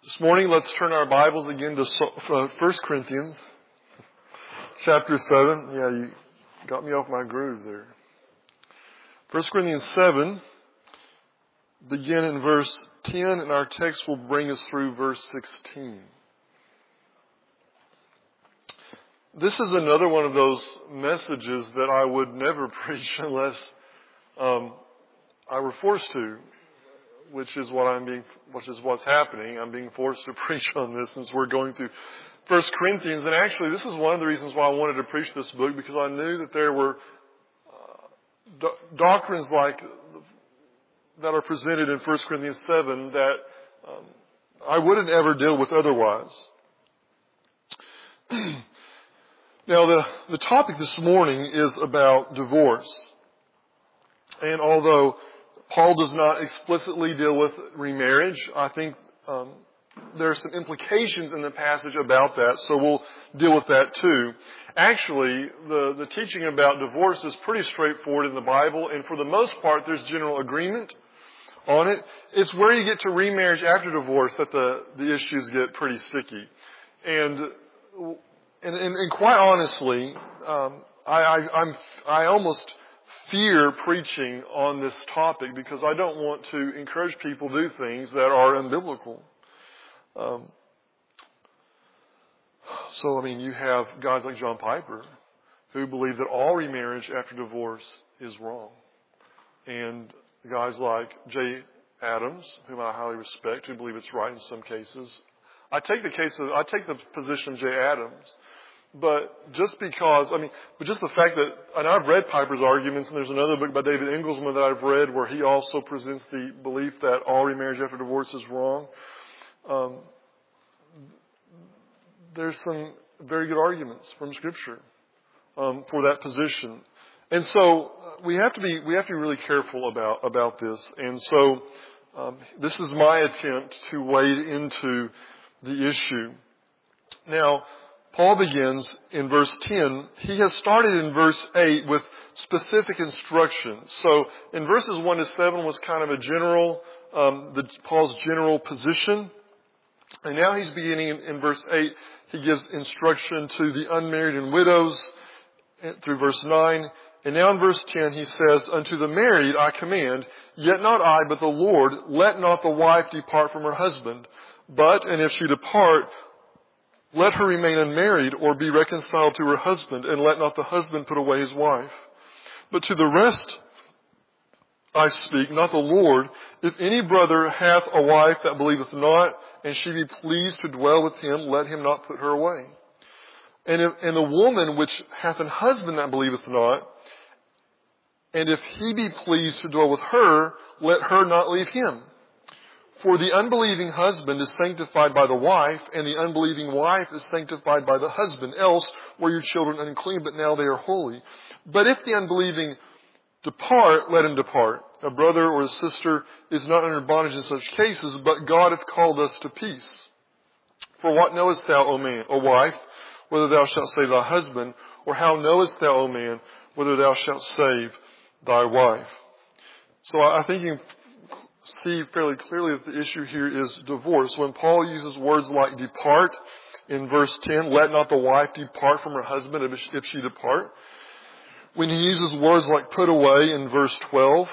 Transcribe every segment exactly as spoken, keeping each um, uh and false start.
This morning, let's turn our Bibles again to First Corinthians chapter seven. Yeah, you got me off my groove there. First Corinthians seven, begin in verse ten, and our text will bring us through verse sixteen. This is another one of those messages that I would never preach unless um, I were forced to. Which is what I'm being, which is what's happening. I'm being forced to preach on this since we're going through First Corinthians. And actually, this is one of the reasons why I wanted to preach this book, because I knew that there were uh, do- doctrines like that are presented in First Corinthians seven that um, I wouldn't ever deal with otherwise. Now, the the topic this morning is about divorce, and although Paul does not explicitly deal with remarriage, I think um, there are some implications in the passage about that, so we'll deal with that too. Actually, the, the teaching about divorce is pretty straightforward in the Bible, and for the most part, there's general agreement on it. It's where you get to remarriage after divorce that the, the issues get pretty sticky. And and, and, and quite honestly, um, I, I, I'm I almost fear preaching on this topic because I don't want to encourage people to do things that are unbiblical. Um, so, I mean, you have guys like John Piper who believe that all remarriage after divorce is wrong. And guys like Jay Adams, whom I highly respect, who believe it's right in some cases. I take the case of, I take the position of Jay Adams. But just because, I mean, but just the fact that, and I've read Piper's arguments, and there's another book by David Engelsman that I've read where he also presents the belief that all remarriage after divorce is wrong. Um, there's some very good arguments from Scripture um, for that position, and so we have to be we have to be really careful about about this. And so um, this is my attempt to wade into the issue. Now, Paul begins in verse ten. He has started in verse eight with specific instructions. So in verses one to seven was kind of a general, um, the, Paul's general position. And now he's beginning in, in verse eight. He gives instruction to the unmarried and widows through verse nine. And now in verse ten he says, "Unto the married I command, yet not I, but the Lord, let not the wife depart from her husband. But, and if she depart, let her remain unmarried or be reconciled to her husband, and let not the husband put away his wife. But to the rest I speak, not the Lord. If any brother hath a wife that believeth not, and she be pleased to dwell with him, let him not put her away. And if, and the woman which hath an husband that believeth not, and if he be pleased to dwell with her, let her not leave him. For the unbelieving husband is sanctified by the wife, and the unbelieving wife is sanctified by the husband. Else were your children unclean, but now they are holy. But if the unbelieving depart, let him depart. A brother or a sister is not under bondage in such cases, but God hath called us to peace. For what knowest thou, O man, O wife, whether thou shalt save thy husband? Or how knowest thou, O man, whether thou shalt save thy wife?" So I think you see fairly clearly that the issue here is divorce. When Paul uses words like depart in verse ten, let not the wife depart from her husband if she depart. When he uses words like put away in verse twelve,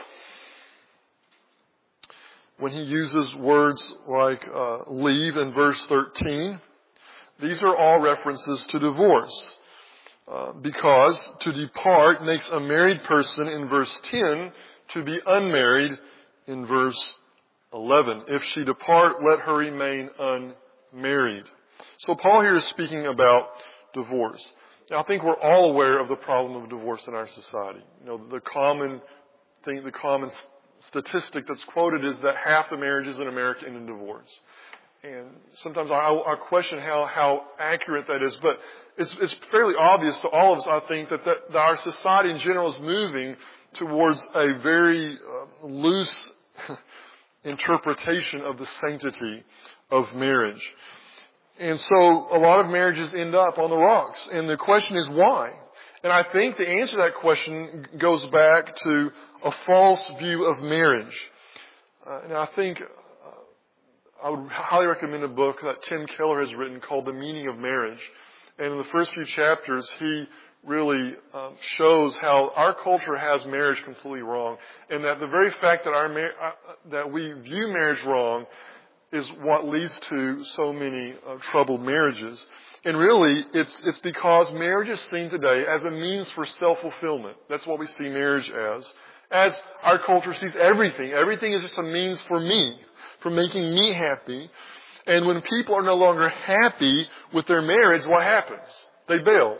when he uses words like uh, leave in verse thirteen, these are all references to divorce. Uh, because to depart makes a married person in verse ten to be unmarried in verse eleven. If she depart, let her remain unmarried. So Paul here is speaking about divorce. Now, I think we're all aware of the problem of divorce in our society. You know, the common thing, the common statistic that's quoted is that half the marriages in America end in divorce. And sometimes I, I question how, how accurate that is, but it's, it's fairly obvious to all of us, I think, that, that, that our society in general is moving towards a very uh, loose interpretation of the sanctity of marriage. And so a lot of marriages end up on the rocks. And the question is why? And I think the answer to that question goes back to a false view of marriage. Uh, and I think I would highly recommend a book that Tim Keller has written called The Meaning of Marriage. And in the first few chapters, he really um, shows how our culture has marriage completely wrong, and that the very fact that our mar- uh, that we view marriage wrong is what leads to so many uh, troubled marriages. And really, it's it's because marriage is seen today as a means for self-fulfillment. That's what we see marriage as. As our culture sees everything. Everything is just a means for me, for making me happy. And when people are no longer happy with their marriage, what happens? They bail.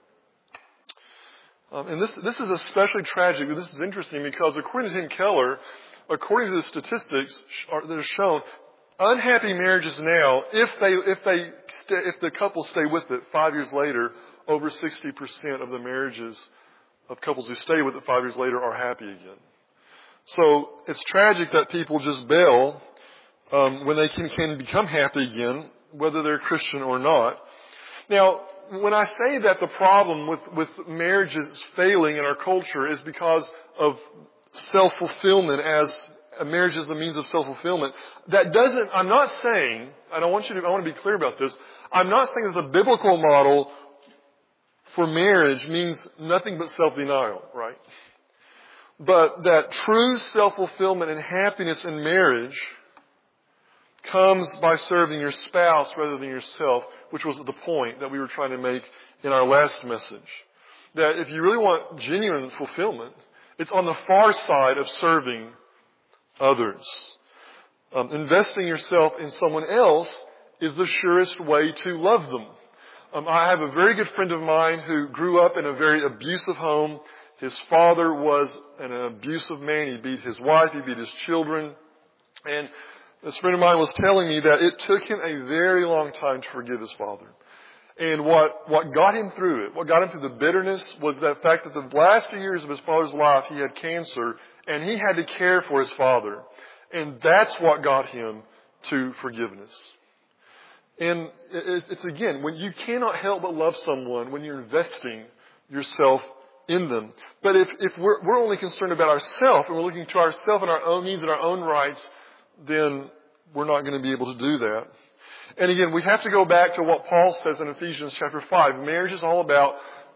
Um, and this this is especially tragic. This is interesting because according to Tim Keller, according to the statistics that are shown, unhappy marriages now, if they if they stay, if the couple stay with it five years later, over sixty percent of the marriages of couples who stay with it five years later are happy again. So it's tragic that people just bail um, when they can, can become happy again, whether they're Christian or not. Now, when I say that the problem with, with marriages failing in our culture is because of self-fulfillment as a marriage is the means of self-fulfillment, that doesn't, I'm not saying, and I want you to, I want to be clear about this, I'm not saying that the biblical model for marriage means nothing but self-denial, right? But that true self-fulfillment and happiness in marriage comes by serving your spouse rather than yourself, which was the point that we were trying to make in our last message. That if you really want genuine fulfillment, it's on the far side of serving others. Um, investing yourself in someone else is the surest way to love them. Um, I have a very good friend of mine who grew up in a very abusive home. His father was an abusive man. He beat his wife. He beat his children. And this friend of mine was telling me that it took him a very long time to forgive his father. And what, what got him through it, what got him through the bitterness was the fact that the last few years of his father's life, he had cancer and he had to care for his father. And that's what got him to forgiveness. And it's again, when you cannot help but love someone when you're investing yourself in them. But if, if we're, we're only concerned about ourselves and we're looking to ourselves and our own needs and our own rights, then we're not going to be able to do that. And again, we have to go back to what Paul says in Ephesians chapter five. Marriage is all about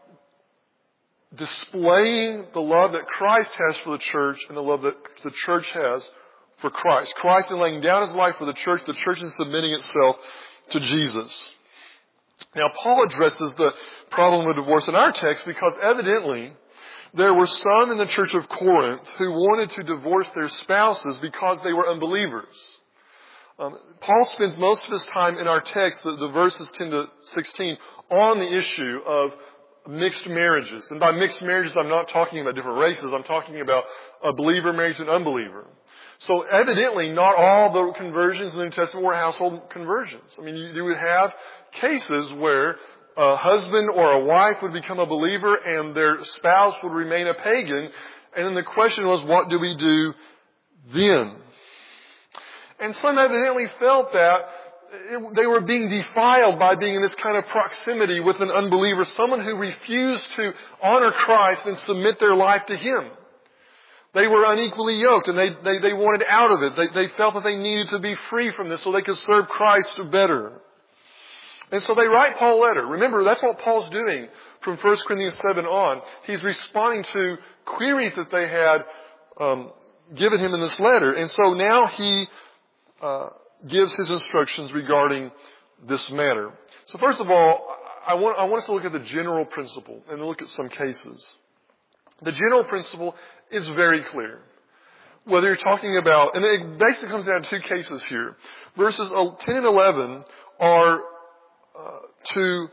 displaying the love that Christ has for the church and the love that the church has for Christ. Christ in laying down his life for the church, the church is submitting itself to Jesus. Now, Paul addresses the problem of divorce in our text because evidently there were some in the church of Corinth who wanted to divorce their spouses because they were unbelievers. Um, Paul spends most of his time in our text, the, the verses ten to sixteen, on the issue of mixed marriages. And by mixed marriages, I'm not talking about different races. I'm talking about a believer married to an unbeliever. So evidently, not all the conversions in the New Testament were household conversions. I mean, you, you would have cases where a husband or a wife would become a believer and their spouse would remain a pagan. And then the question was, what do we do then? And some evidently felt that it, they were being defiled by being in this kind of proximity with an unbeliever, someone who refused to honor Christ and submit their life to Him. They were unequally yoked and they, they, they wanted out of it. They, they felt that they needed to be free from this so they could serve Christ better. And so they write Paul a letter. Remember, that's what Paul's doing from First Corinthians seven on. He's responding to queries that they had um, given him in this letter. And so now he uh, gives his instructions regarding this matter. So first of all, I want, I want us to look at the general principle and look at some cases. The general principle is very clear. Whether you're talking about, and it basically comes down to two cases here. Verses ten and eleven are uh, to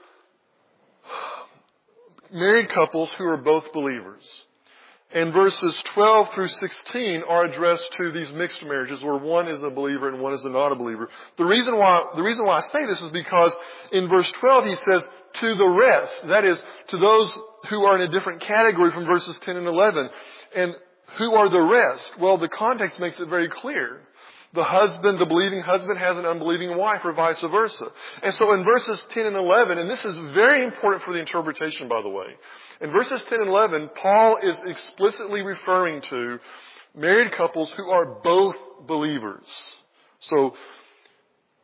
married couples who are both believers. And verses twelve through sixteen are addressed to these mixed marriages where one is a believer and one is not a believer. The reason why, the reason why I say this is because in verse twelve he says, to the rest, that is, to those who are in a different category from verses ten and eleven. And who are the rest? Well, the context makes it very clear. The husband, the believing husband has an unbelieving wife or vice versa. And so in verses ten and eleven, and this is very important for the interpretation, by the way. In verses ten and eleven, Paul is explicitly referring to married couples who are both believers. So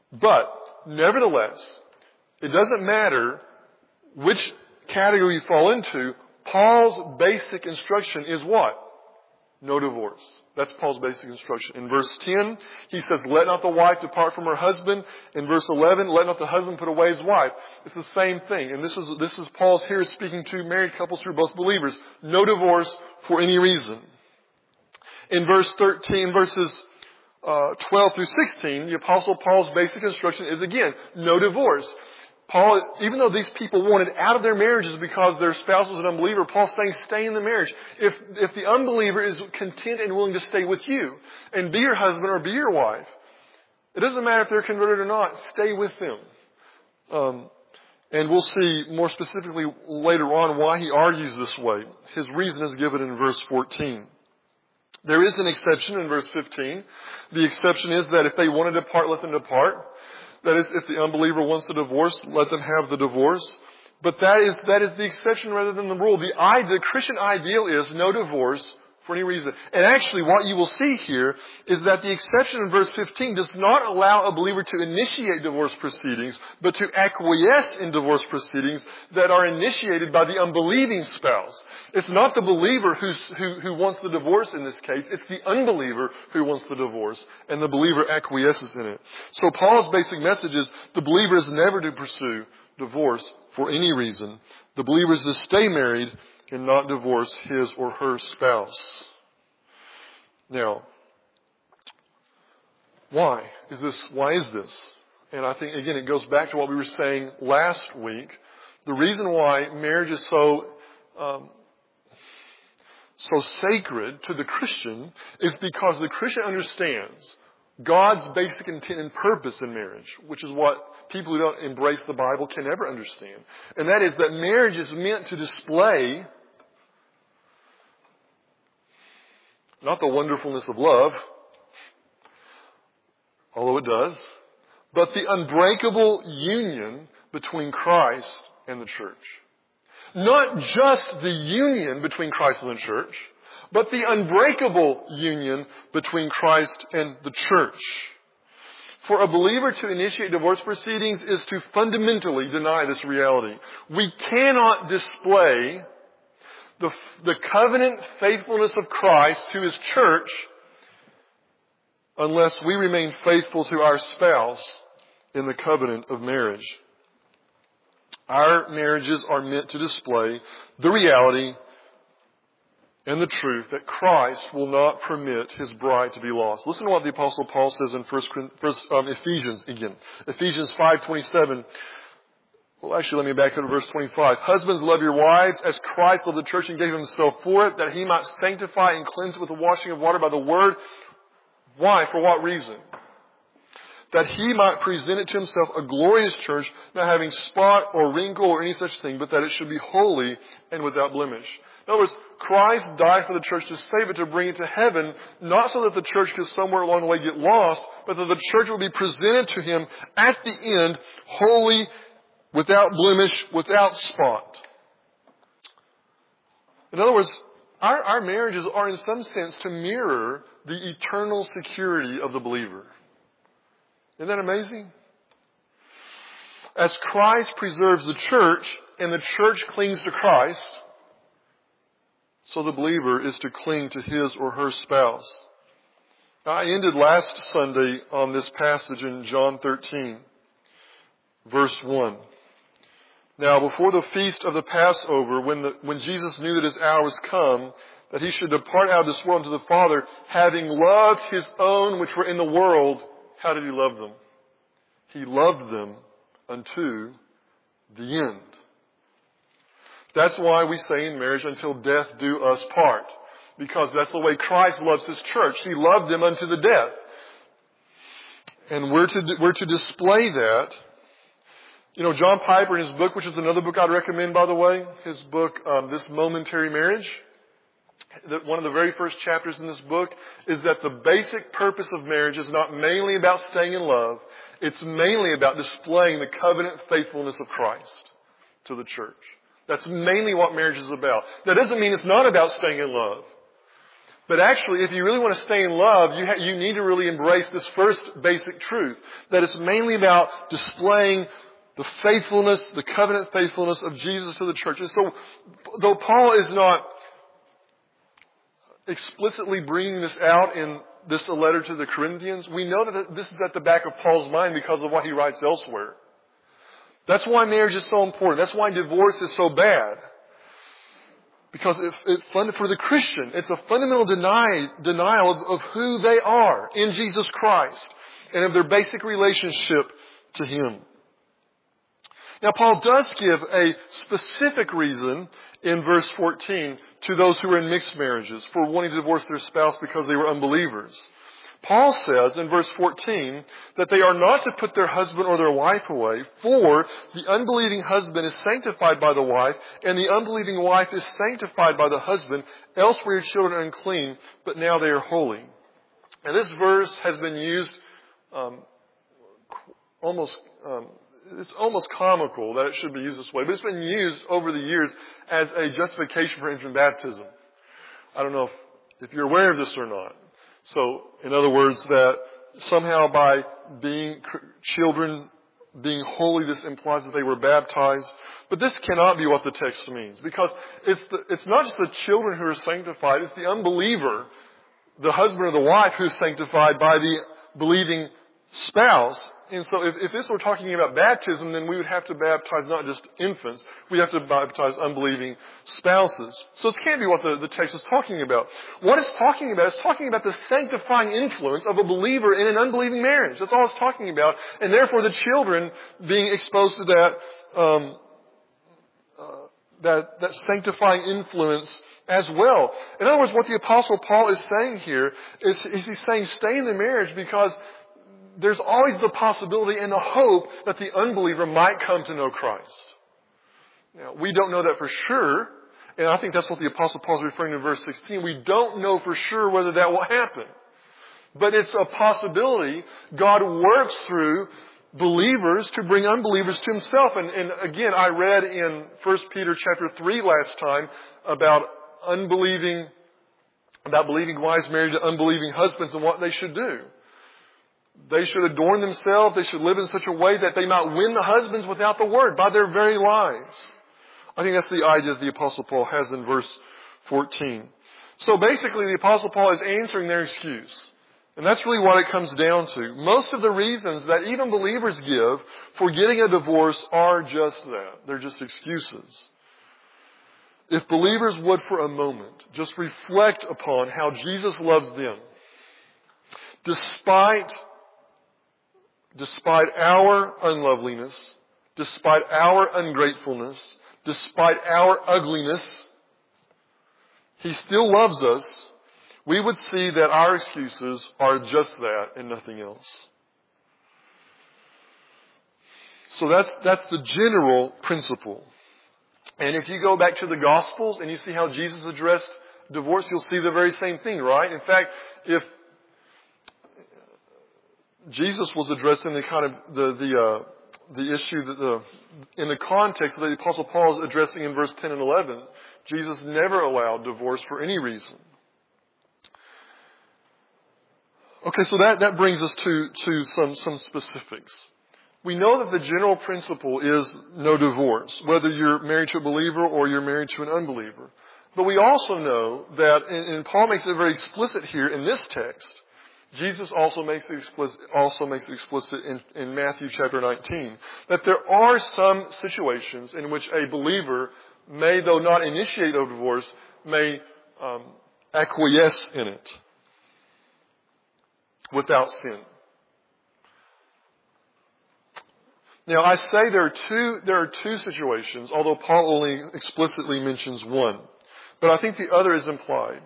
But, nevertheless, it doesn't matter which category you fall into. Paul's basic instruction is what? No divorce. That's Paul's basic instruction. In verse ten, he says, let not the wife depart from her husband. In verse eleven, let not the husband put away his wife. It's the same thing. And this is, this is Paul's here speaking to married couples who are both believers. No divorce for any reason. In verse thirteen, verses uh, twelve through sixteen, the Apostle Paul's basic instruction is again, no divorce. Paul, even though these people wanted out of their marriages because their spouse was an unbeliever, Paul's saying stay in the marriage. If, if the unbeliever is content and willing to stay with you and be your husband or be your wife, it doesn't matter if they're converted or not, stay with them. Um, and we'll see more specifically later on why he argues this way. His reason is given in verse fourteen. There is an exception in verse fifteen. The exception is that if they want to depart, let them depart. That is, if the unbeliever wants the divorce, let them have the divorce. But that is, that is the exception rather than the rule. The, the Christian ideal is no divorce for any reason. And actually what you will see here is that the exception in verse fifteen does not allow a believer to initiate divorce proceedings, but to acquiesce in divorce proceedings that are initiated by the unbelieving spouse. It's not the believer who's, who, who wants the divorce in this case. It's the unbeliever who wants the divorce, and the believer acquiesces in it. So Paul's basic message is the believer is never to pursue divorce for any reason. The believer is to stay married and not divorce his or her spouse. Now, why is this? Why is this? And I think, again, it goes back to what we were saying last week. The reason why marriage is so um, so sacred to the Christian is because the Christian understands God's basic intent and purpose in marriage, which is what people who don't embrace the Bible can never understand. And that is that marriage is meant to display not the wonderfulness of love, although it does, but the unbreakable union between Christ and the church. Not just the union between Christ and the church, but the unbreakable union between Christ and the church. For a believer to initiate divorce proceedings is to fundamentally deny this reality. We cannot display the, the covenant faithfulness of Christ to His church unless we remain faithful to our spouse in the covenant of marriage. Our marriages are meant to display the reality and the truth that Christ will not permit His bride to be lost. Listen to what the Apostle Paul says in First, First um, Ephesians again. Ephesians five twenty-seven. Well, actually, let me back up to verse twenty-five. Husbands, love your wives as Christ loved the church and gave Himself for it, that He might sanctify and cleanse it with the washing of water by the word. Why? For what reason? That He might present it to Himself a glorious church, not having spot or wrinkle or any such thing, but that it should be holy and without blemish. In other words, Christ died for the church to save it, to bring it to heaven, not so that the church could somewhere along the way get lost, but that the church will be presented to Him at the end, holy, without blemish, without spot. In other words, our, our marriages are in some sense to mirror the eternal security of the believer. Isn't that amazing? As Christ preserves the church and the church clings to Christ, so the believer is to cling to his or her spouse. Now, I ended last Sunday on this passage in John thirteen, verse one. Now, before the feast of the Passover, when, the, when Jesus knew that His hour was come, that He should depart out of this world to the Father, having loved His own which were in the world, how did He love them? He loved them unto the end. That's why we say in marriage, until death do us part. Because that's the way Christ loves His church. He loved them unto the death. And we're to, we're to display that. You know, John Piper in his book, which is another book I'd recommend, by the way, his book, um, This Momentary Marriage, that one of the very first chapters in this book is that the basic purpose of marriage is not mainly about staying in love. It's mainly about displaying the covenant faithfulness of Christ to the church. That's mainly what marriage is about. That doesn't mean it's not about staying in love. But actually, if you really want to stay in love, you, ha- you need to really embrace this first basic truth, that it's mainly about displaying the faithfulness, the covenant faithfulness of Jesus to the church. And so, though Paul is not explicitly bringing this out in this letter to the Corinthians, we know that this is at the back of Paul's mind because of what he writes elsewhere. That's why marriage is so important. That's why divorce is so bad. Because it, it, for the Christian, it's a fundamental deny, denial of, of who they are in Jesus Christ and of their basic relationship to Him. Now, Paul does give a specific reason in verse fourteen to those who are in mixed marriages for wanting to divorce their spouse because they were unbelievers. Paul says in verse fourteen that they are not to put their husband or their wife away, for the unbelieving husband is sanctified by the wife, and the unbelieving wife is sanctified by the husband. Else were your children unclean, but now they are holy. And this verse has been used um, almost... Um, It's almost comical that it should be used this way, but it's been used over the years as a justification for infant baptism. I don't know if, if you're aware of this or not. So, in other words, that somehow by being children, being holy, this implies that they were baptized. But this cannot be what the text means, because it's the, it's not just the children who are sanctified, it's the unbeliever, the husband or the wife who's sanctified by the believing spouse. And so if, if this were talking about baptism, then we would have to baptize not just infants, we have to baptize unbelieving spouses. So this can't be what the, the text is talking about. What it's talking about is talking about the sanctifying influence of a believer in an unbelieving marriage. That's all it's talking about. And therefore the children being exposed to that, um, uh, that, that sanctifying influence as well. In other words, what the Apostle Paul is saying here is, is he's saying stay in the marriage because there's always the possibility and the hope that the unbeliever might come to know Christ. Now, we don't know that for sure, and I think that's what the Apostle Paul is referring to in verse sixteen. We don't know for sure whether that will happen. But it's a possibility. God works through believers to bring unbelievers to Himself. And, and again, I read in First Peter chapter three last time about unbelieving, about believing wives married to unbelieving husbands and what they should do. They should adorn themselves. They should live in such a way that they might win the husbands without the word, by their very lives. I think that's the idea that the Apostle Paul has in verse fourteen. So basically, the Apostle Paul is answering their excuse. And that's really what it comes down to. Most of the reasons that even believers give for getting a divorce are just that. They're just excuses. If believers would for a moment just reflect upon how Jesus loves them, despite Despite our unloveliness, despite our ungratefulness, despite our ugliness, He still loves us. We would see that our excuses are just that and nothing else. So that's, that's the general principle. And if you go back to the Gospels and you see how Jesus addressed divorce, you'll see the very same thing, right? In fact, if Jesus was addressing the kind of the the uh, the issue that the in the context that the Apostle Paul is addressing in verse ten and eleven. Jesus never allowed divorce for any reason. Okay, so that, that brings us to to some some specifics. We know that the general principle is no divorce, whether you're married to a believer or you're married to an unbeliever. But we also know that, and, and Paul makes it very explicit here in this text. Jesus also makes it explicit, also makes it explicit in, in Matthew chapter nineteen, that there are some situations in which a believer may, though not initiate a divorce, may um, acquiesce in it without sin. Now, I say there are two, there are two situations, although Paul only explicitly mentions one. But I think the other is implied.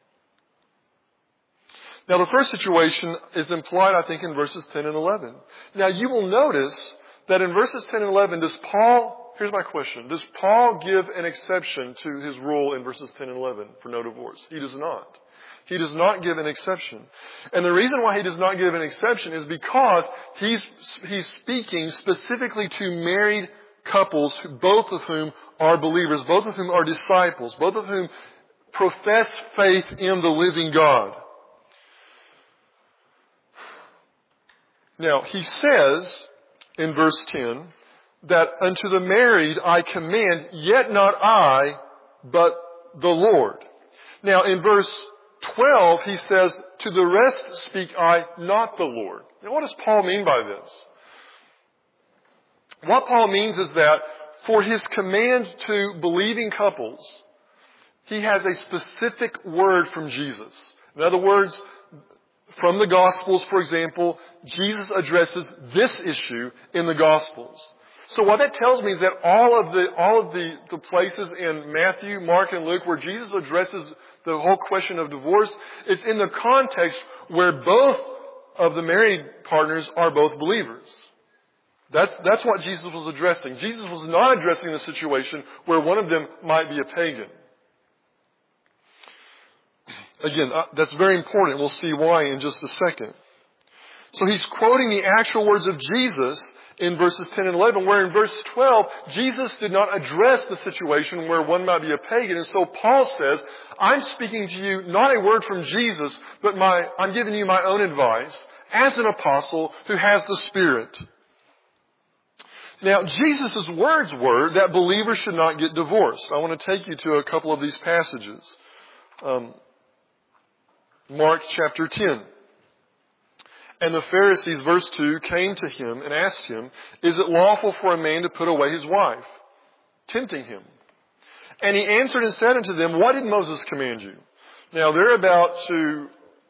Now, the first situation is implied, I think, in verses ten and eleven. Now, you will notice that in verses ten and eleven, does Paul, here's my question, does Paul give an exception to his rule in verses ten and eleven for no divorce? He does not. He does not give an exception. And the reason why he does not give an exception is because he's, he's speaking specifically to married couples, both of whom are believers, both of whom are disciples, both of whom profess faith in the living God. Now, he says in verse ten that unto the married I command, yet not I, but the Lord. Now, in verse twelve, he says, to the rest speak I, not the Lord. Now, what does Paul mean by this? What Paul means is that for his command to believing couples, he has a specific word from Jesus. In other words, from the Gospels, for example, Jesus addresses this issue in the Gospels. So what that tells me is that all of the, all of the, the places in Matthew, Mark, and Luke where Jesus addresses the whole question of divorce, it's in the context where both of the married partners are both believers. That's, that's what Jesus was addressing. Jesus was not addressing the situation where one of them might be a pagan. Again, uh, that's very important. We'll see why in just a second. So he's quoting the actual words of Jesus in verses ten and eleven, where in verse twelve, Jesus did not address the situation where one might be a pagan. And so Paul says, I'm speaking to you not a word from Jesus, but my, I'm giving you my own advice as an apostle who has the Spirit. Now, Jesus' words were that believers should not get divorced. I want to take you to a couple of these passages. Um, Mark chapter ten. And the Pharisees, verse two, came to him and asked him, is it lawful for a man to put away his wife? Tempting him. And he answered and said unto them, what did Moses command you? Now, they're about to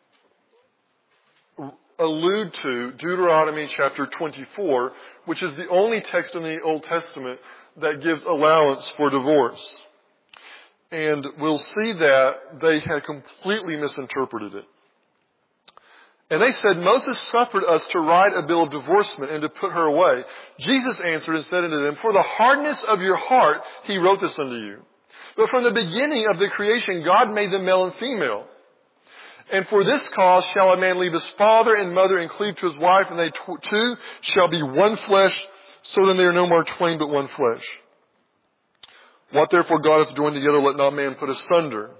allude to Deuteronomy chapter twenty-four, which is the only text in the Old Testament that gives allowance for divorce. And we'll see that they had completely misinterpreted it. And they said, Moses suffered us to write a bill of divorcement and to put her away. Jesus answered and said unto them, for the hardness of your heart he wrote this unto you. But from the beginning of the creation God made them male and female. And for this cause shall a man leave his father and mother and cleave to his wife, and they two shall be one flesh, so then they are no more twain but one flesh. What therefore God hath joined together, let not man put asunder.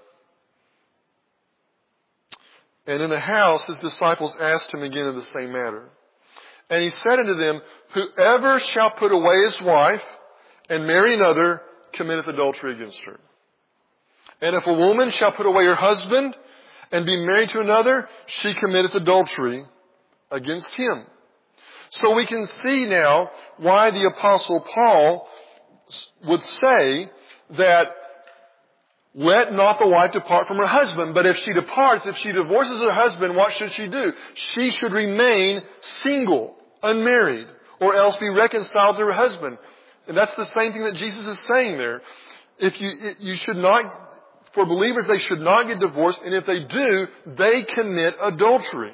And in the house his disciples asked him again of the same matter. And he said unto them, whoever shall put away his wife and marry another committeth adultery against her. And if a woman shall put away her husband and be married to another, she committeth adultery against him. So we can see now why the Apostle Paul would say that let not the wife depart from her husband. But if she departs, if she divorces her husband, what should she do? She should remain single, unmarried, or else be reconciled to her husband. And that's the same thing that Jesus is saying there. If you, you should not, for believers, they should not get divorced, and if they do, they commit adultery.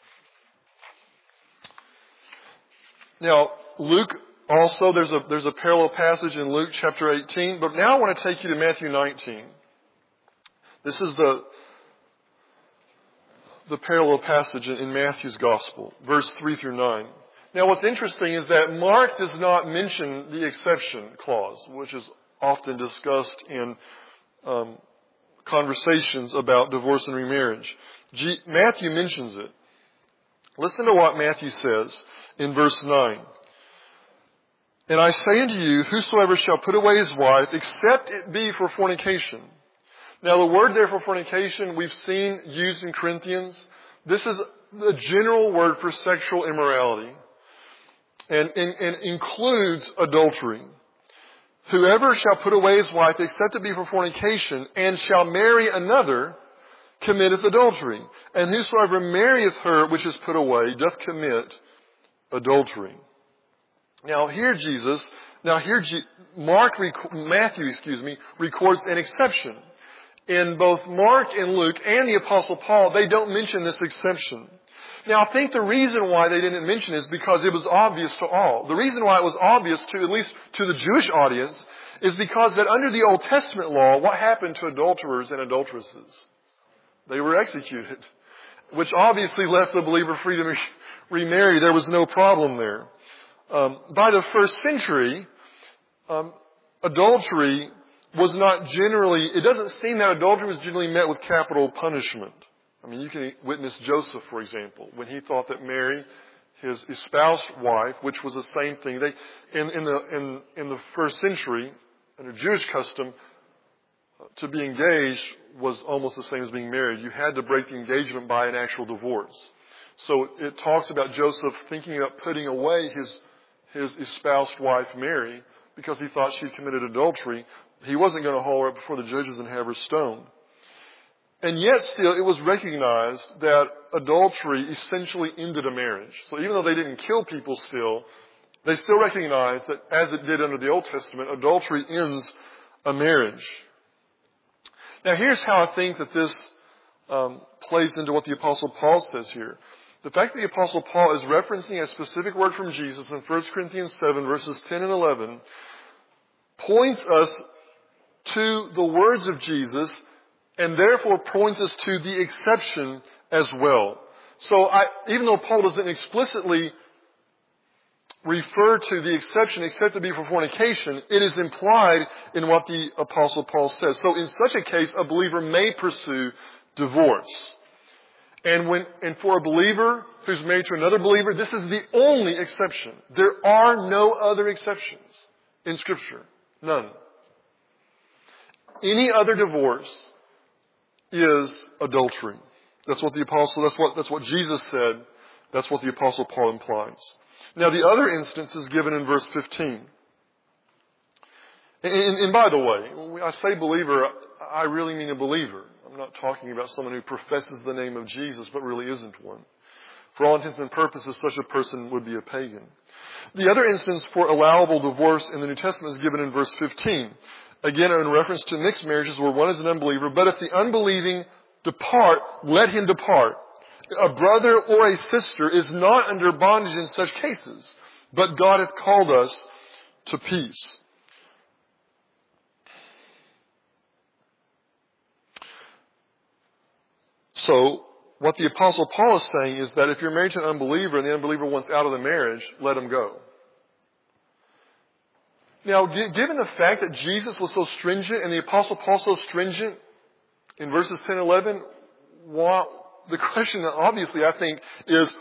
Now, Luke also, there's a, there's a parallel passage in Luke chapter eighteen, but now I want to take you to Matthew nineteen. This is the, the parallel passage in, in Matthew's Gospel, verse three through nine. Now what's interesting is that Mark does not mention the exception clause, which is often discussed in um, conversations about divorce and remarriage. G- Matthew mentions it. Listen to what Matthew says in verse nine. And I say unto you, whosoever shall put away his wife, except it be for fornication. Now the word there for fornication we've seen used in Corinthians. This is the general word for sexual immorality. And, and, and includes adultery. Whoever shall put away his wife, except it be for fornication, and shall marry another, committeth adultery. And whosoever marrieth her which is put away, doth commit adultery. Now here Jesus, now here G, Mark, Matthew, excuse me, records an exception. In both Mark and Luke and the Apostle Paul, they don't mention this exception. Now I think the reason why they didn't mention it is because it was obvious to all. The reason why it was obvious to, at least to the Jewish audience, is because that under the Old Testament law, what happened to adulterers and adulteresses? They were executed. Which obviously left the believer free to remarry. There was no problem there. Um, by the first century, um, adultery was not generally, it doesn't seem that adultery was generally met with capital punishment. I mean, you can witness Joseph, for example, when he thought that Mary, his espoused wife, which was the same thing. They, in, in the in, in the first century, under Jewish custom, to be engaged was almost the same as being married. You had to break the engagement by an actual divorce. So it talks about Joseph thinking about putting away his his espoused wife Mary because he thought she had committed adultery. He wasn't going to haul her up before the judges and have her stoned. And yet still, it was recognized that adultery essentially ended a marriage. So even though they didn't kill people still, they still recognized that, as it did under the Old Testament, adultery ends a marriage. Now here's how I think that this um, plays into what the Apostle Paul says here. The fact that the Apostle Paul is referencing a specific word from Jesus in First Corinthians seven, verses ten and eleven, points us to the words of Jesus and therefore points us to the exception as well. So I, even though Paul doesn't explicitly refer to the exception except to be for fornication, it is implied in what the Apostle Paul says. So in such a case, a believer may pursue divorce. And when, and for a believer who's married to another believer, this is the only exception. There are no other exceptions in Scripture. None. Any other divorce is adultery. That's what the apostle, that's what, that's what Jesus said. That's what the Apostle Paul implies. Now the other instance is given in verse fifteen. And, and, and by the way, when I say believer, I really mean a believer. I'm not talking about someone who professes the name of Jesus but really isn't one. For all intents and purposes, such a person would be a pagan. The other instance for allowable divorce in the New Testament is given in verse fifteen. Again, in reference to mixed marriages where one is an unbeliever. But if the unbelieving depart, let him depart. A brother or a sister is not under bondage in such cases, but God hath called us to peace. So, what the Apostle Paul is saying is that if you're married to an unbeliever and the unbeliever wants out of the marriage, let him go. Now, given the fact that Jesus was so stringent and the Apostle Paul so stringent in verses ten and eleven, why, the question obviously I think is,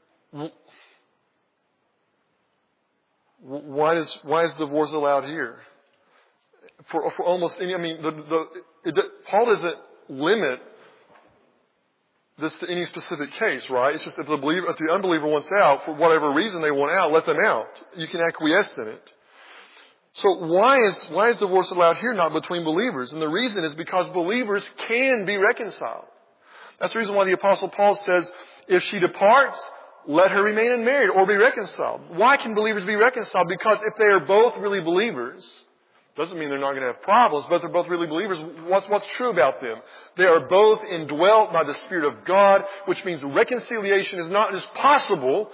why is, why is divorce allowed here? For, for almost any, I mean, the, the, it, Paul doesn't limit this to any specific case, right? It's just if the believer, if the unbeliever wants out, for whatever reason they want out, let them out. You can acquiesce in it. So why is, why is divorce allowed here, not between believers? And the reason is because believers can be reconciled. That's the reason why the Apostle Paul says, if she departs, let her remain unmarried or be reconciled. Why can believers be reconciled? Because if they are both really believers, doesn't mean they're not going to have problems, but they're both really believers. What's, what's true about them? They are both indwelt by the Spirit of God, which means reconciliation is not just possible.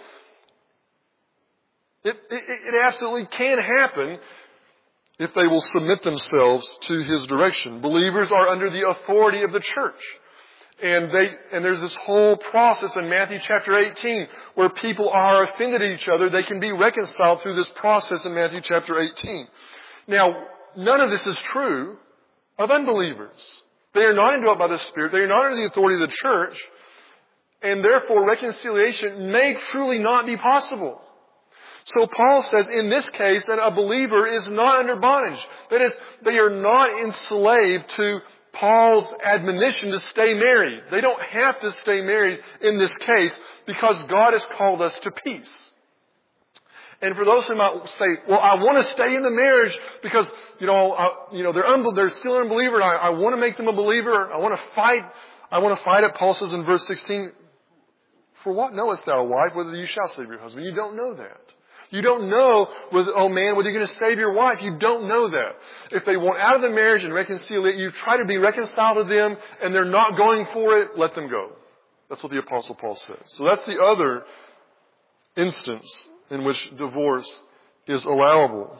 It, it, it absolutely can happen if they will submit themselves to His direction. Believers are under the authority of the church. And they, and there's this whole process in Matthew chapter eighteen where people are offended at each other. They can be reconciled through this process in Matthew chapter eighteen. Now, none of this is true of unbelievers. They are not indwelt by the Spirit. They are not under the authority of the church. And therefore, reconciliation may truly not be possible. So Paul says in this case that a believer is not under bondage. That is, they are not enslaved to Paul's admonition to stay married. They don't have to stay married in this case because God has called us to peace. And for those who might say, well, I want to stay in the marriage because, you know, I, you know, they're, unbe- they're still an unbeliever and I, I want to make them a believer. I want to fight. I want to fight it. Paul says in verse sixteen, for what knowest thou, wife, whether you shall save your husband? You don't know that. You don't know, whether, oh man, whether you're going to save your wife. You don't know that. If they want out of the marriage and reconcile it, you try to be reconciled to them and they're not going for it, let them go. That's what the Apostle Paul says. So that's the other instance in which divorce is allowable.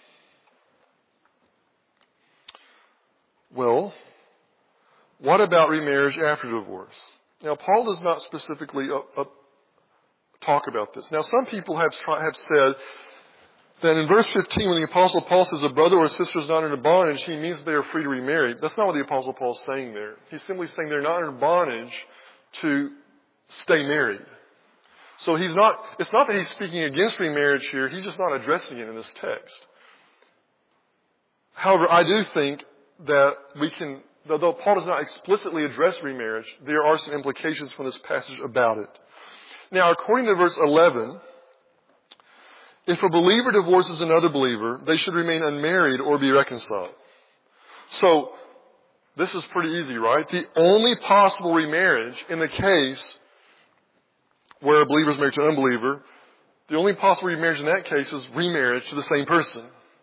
Well, what about remarriage after divorce? Now, Paul does not specifically uh, uh, talk about this. Now, some people have have said Then in verse fifteen, when the Apostle Paul says a brother or sister is not under bondage, he means they are free to remarry. That's not what the Apostle Paul is saying there. He's simply saying they're not under bondage to stay married. So he's not, it's not that he's speaking against remarriage here, he's just not addressing it in this text. However, I do think that we can, though Paul does not explicitly address remarriage, there are some implications from this passage about it. Now, according to verse eleven, if a believer divorces another believer, they should remain unmarried or be reconciled. So, this is pretty easy, right? The only possible remarriage in the case where a believer is married to an unbeliever, the only possible remarriage in that case is remarriage to the same person.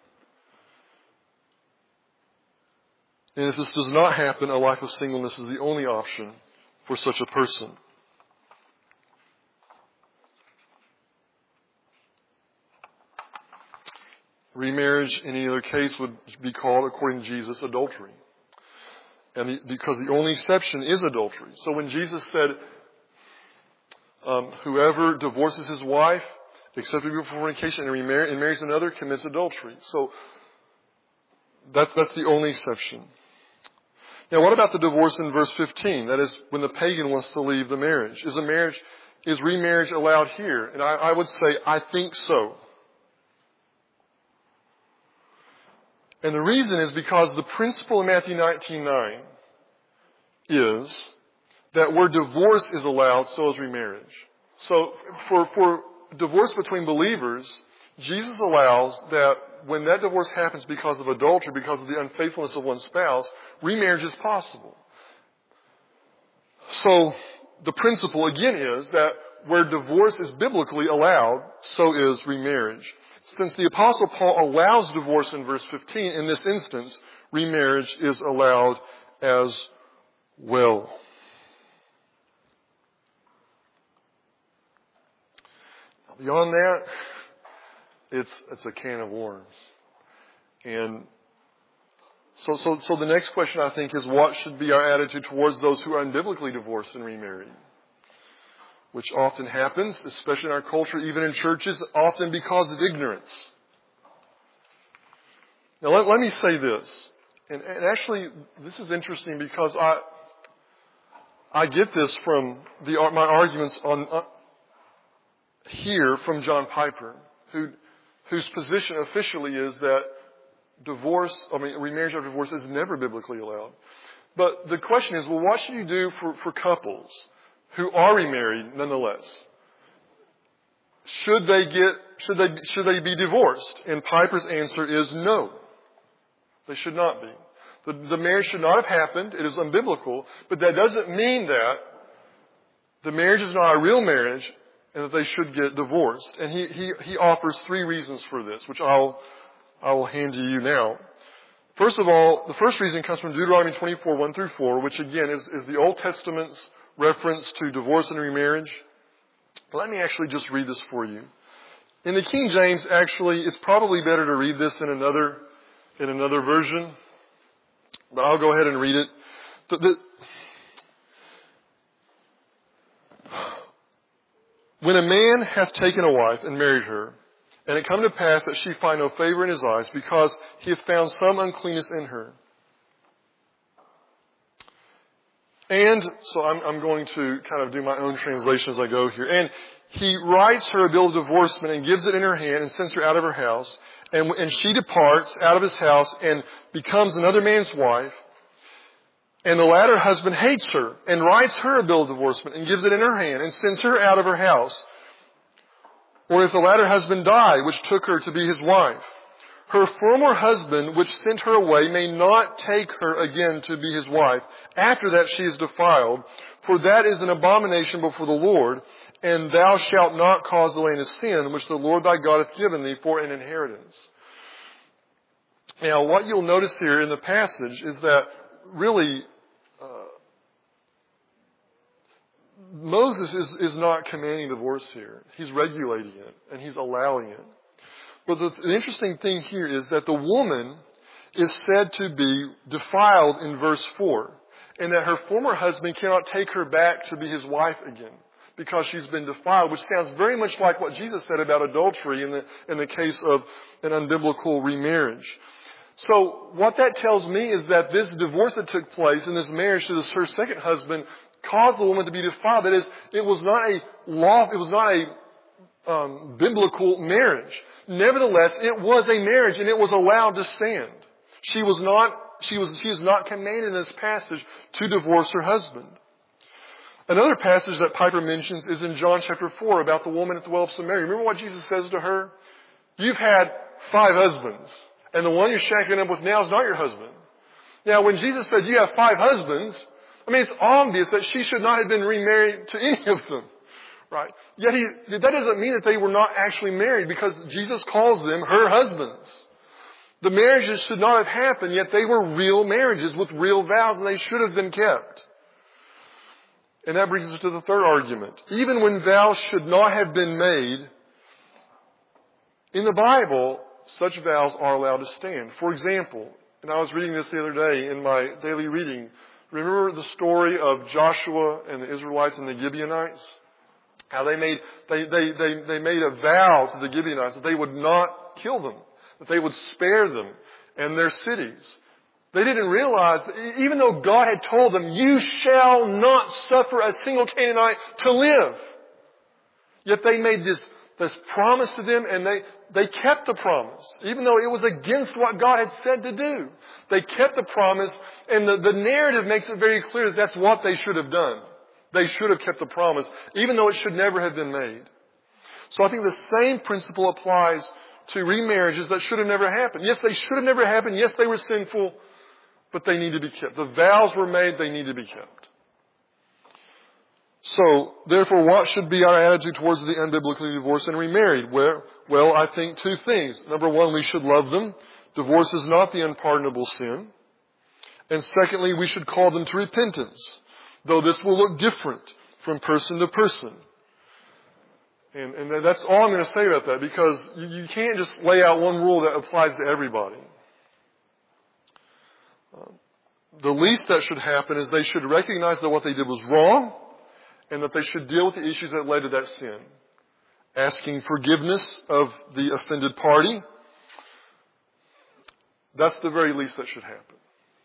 And if this does not happen, a life of singleness is the only option for such a person. Remarriage in any other case would be called, according to Jesus, adultery. And the, because the only exception is adultery. So when Jesus said, um, whoever divorces his wife, except before fornication, and, remarry, and marries another, commits adultery. So that's, that's the only exception. Now, what about the divorce in verse fifteen? That is, when the pagan wants to leave the marriage. Is a marriage, is remarriage allowed here? And I, I would say, I think so. And the reason is because the principle in Matthew nineteen nine is that where divorce is allowed, so is remarriage. So for, for divorce between believers, Jesus allows that when that divorce happens because of adultery, because of the unfaithfulness of one spouse, remarriage is possible. So the principle again is that where divorce is biblically allowed, so is remarriage. Since the Apostle Paul allows divorce in verse fifteen, in this instance, remarriage is allowed as well. Beyond that, it's it's a can of worms. And so, so, so the next question, I think, is what should be our attitude towards those who are unbiblically divorced and remarried? Which often happens, especially in our culture, even in churches, often because of ignorance. Now, let, let me say this. And, and actually, this is interesting because I I get this from the my arguments on uh, here from John Piper, who whose position officially is that divorce, I mean, remarriage after divorce is never biblically allowed. But the question is, well, what should you do for, for couples who are remarried nonetheless? Should they get, should they, should they be divorced? And Piper's answer is no. They should not be. The, the marriage should not have happened. It is unbiblical. But that doesn't mean that the marriage is not a real marriage and that they should get divorced. And he, he, he offers three reasons for this, which I'll, I will hand to you now. First of all, the first reason comes from Deuteronomy twenty-four, one through four, which again is, is the Old Testament's reference to divorce and remarriage. Let me actually just read this for you. In the King James, actually, it's probably better to read this in another, in another version. But I'll go ahead and read it. The, the, when a man hath taken a wife and married her, and it come to pass that she find no favor in his eyes, because he hath found some uncleanness in her. And, so I'm, I'm going to kind of do my own translation as I go here. And he writes her a bill of divorcement and gives it in her hand and sends her out of her house. And, and she departs out of his house and becomes another man's wife. And the latter husband hates her and writes her a bill of divorcement and gives it in her hand and sends her out of her house. Or if the latter husband die, which took her to be his wife, her former husband, which sent her away, may not take her again to be his wife. After that she is defiled, for that is an abomination before the Lord, and thou shalt not cause the land to sin, which the Lord thy God hath given thee for an inheritance. Now, what you'll notice here in the passage is that really uh, Moses is, is not commanding divorce here. He's regulating it, and he's allowing it. But the, the interesting thing here is that the woman is said to be defiled in verse four, and that her former husband cannot take her back to be his wife again. because she's been defiled, which sounds very much like what Jesus said about adultery in the, in the case of an unbiblical remarriage. So what that tells me is that this divorce that took place in this marriage to this, her second husband caused the woman to be defiled. That is, it was not a law, it was not a um, biblical marriage. Nevertheless, it was a marriage and it was allowed to stand. She was not, she was, she is not commanded in this passage to divorce her husband. Another passage that Piper mentions is in John chapter four about the woman at the well of Samaria. Remember what Jesus says to her? You've had five husbands, and the one you're shacking up with now is not your husband. Now, when Jesus said you have five husbands, I mean, it's obvious that she should not have been remarried to any of them, right? Yet he, that doesn't mean that they were not actually married, because Jesus calls them her husbands. The marriages should not have happened, yet they were real marriages with real vows, and they should have been kept. And that brings us to the third argument. Even when vows should not have been made, in the Bible, such vows are allowed to stand. For example, and I was reading this the other day in my daily reading, remember the story of Joshua and the Israelites and the Gibeonites? How they made, they, they, they, they made a vow to the Gibeonites that they would not kill them, that they would spare them and their cities. They didn't realize that even though God had told them, you shall not suffer a single Canaanite to live. Yet they made this, this promise to them, and they, they kept the promise. Even though it was against what God had said to do. They kept the promise, and the, the narrative makes it very clear that that's what they should have done. They should have kept the promise, even though it should never have been made. So I think the same principle applies to remarriages that should have never happened. Yes, they should have never happened. Yes, they were sinful. But they need to be kept. The vows were made, they need to be kept. So, therefore, what should be our attitude towards the unbiblically divorced and remarried? Well, well, I think two things. Number one, we should love them. Divorce is not the unpardonable sin. And secondly, we should call them to repentance, though this will look different from person to person. And, and that's all I'm going to say about that, because you, you can't just lay out one rule that applies to everybody. The least that should happen is they should recognize that what they did was wrong, and that they should deal with the issues that led to that sin. Asking forgiveness of the offended party. That's the very least that should happen.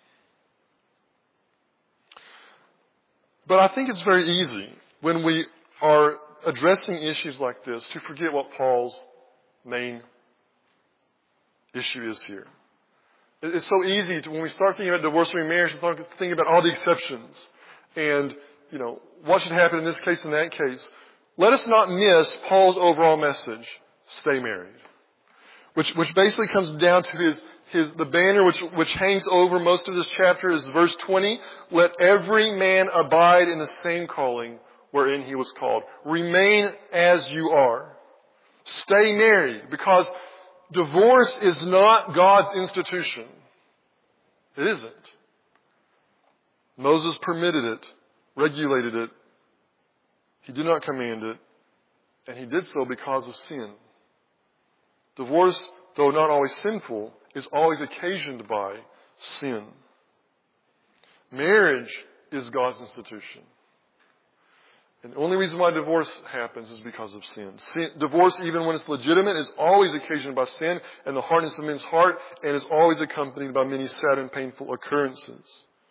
But I think it's very easy when we are addressing issues like this to forget what Paul's main issue is here. It's so easy to, when we start thinking about divorce and remarriage, to start thinking about all the exceptions and, you know, what should happen in this case and that case. Let us not miss Paul's overall message: stay married, which which basically comes down to his his the banner which which hangs over most of this chapter is verse twenty. Let every man abide in the same calling wherein he was called. Remain as you are. Stay married, because divorce is not God's institution. It isn't. Moses permitted it, regulated it. He did not command it, and he did so because of sin. Divorce, though not always sinful, is always occasioned by sin. Marriage is God's institution. And the only reason why divorce happens is because of sin. sin. Divorce, even when it's legitimate, is always occasioned by sin and the hardness of men's heart, and is always accompanied by many sad and painful occurrences.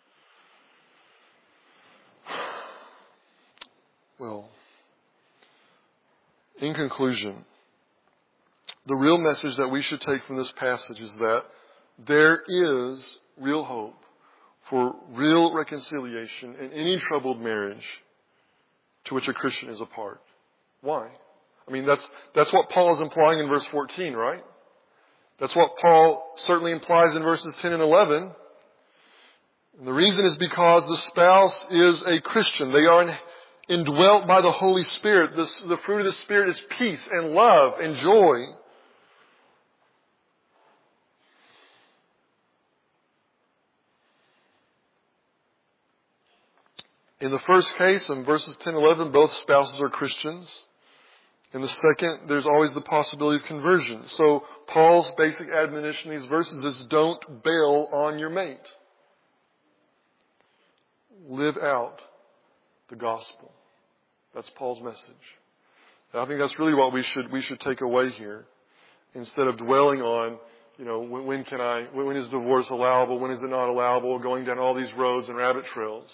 Well, in conclusion, the real message that we should take from this passage is that there is real hope for real reconciliation in any troubled marriage to which a Christian is a part. Why? I mean, that's, that's what Paul is implying in verse fourteen, right? That's what Paul certainly implies in verses ten and eleven. And the reason is because the spouse is a Christian. They are indwelt by the Holy Spirit. This, the fruit of the Spirit is peace and love and joy. In the first case, in verses ten and eleven, both spouses are Christians. In the second, there's always the possibility of conversion. So Paul's basic admonition in these verses is don't bail on your mate. Live out the gospel. That's Paul's message. And I think that's really what we should we should take away here, instead of dwelling on, you know, when, when can I, when is divorce allowable, when is it not allowable, going down all these roads and rabbit trails.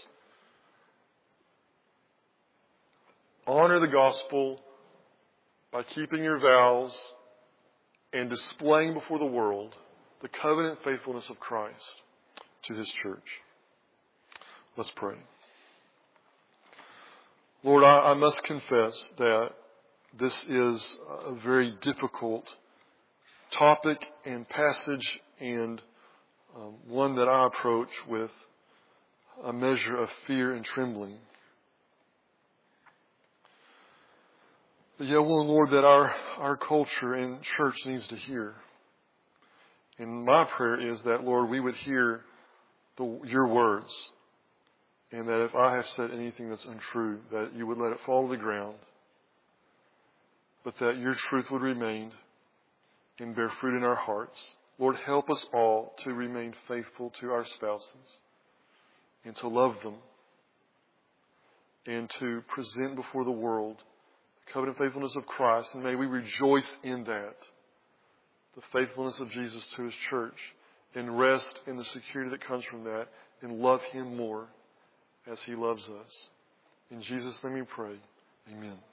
Honor the gospel by keeping your vows and displaying before the world the covenant faithfulness of Christ to His church. Let's pray. Lord, I, I must confess that this is a very difficult topic and passage, and um, one that I approach with a measure of fear and trembling. But yet, one, Lord, that our, our culture and church needs to hear. And my prayer is that, Lord, we would hear the, your words, and that if I have said anything that's untrue, that you would let it fall to the ground, but that your truth would remain and bear fruit in our hearts. Lord, help us all to remain faithful to our spouses and to love them and to present before the world the covenant faithfulness of Christ. And may we rejoice in that, the faithfulness of Jesus to His church, and rest in the security that comes from that, and love Him more as He loves us. In Jesus' name we pray. Amen.